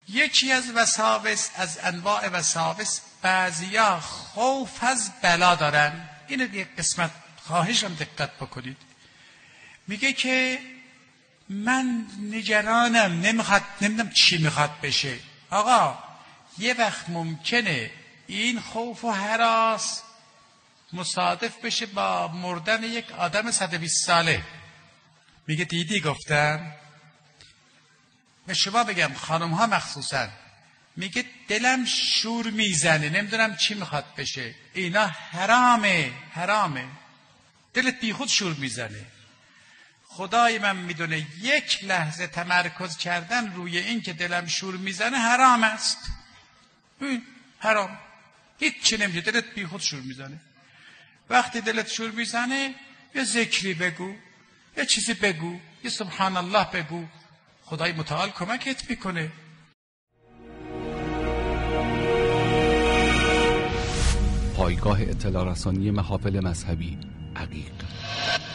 یکی از وساوس، از انواع وساوس، بعضیا خوف از بلا دارن. اینو یک قسمت خواهشم دقت بکنید. میگه که من نگرانم، نمیدونم چی میخواد بشه. آقا یه وقت ممکنه این خوف و هراس مصادف بشه با مردن یک آدم 120 ساله. میگه دیدی گفتم به شما بگم، خانم ها مخصوصا، میگه دلم شور میزنه، نمیدونم چی میخواد بشه. اینا حرامه. دلت بیخود شور میزنه. خدای من میدونه یک لحظه تمرکز کردن روی این که دلم شور میزنه حرام است. حرام. هیچ چی نمیشه، دلت بیخود شور میزنه. وقتی دلت شور میزنه یه ذکری بگو، یه چیزی بگو، یه سبحان الله بگو، خدای متعال کمکت میکنه. پایگاه اطلاع رسانی محافل مذهبی عقیق.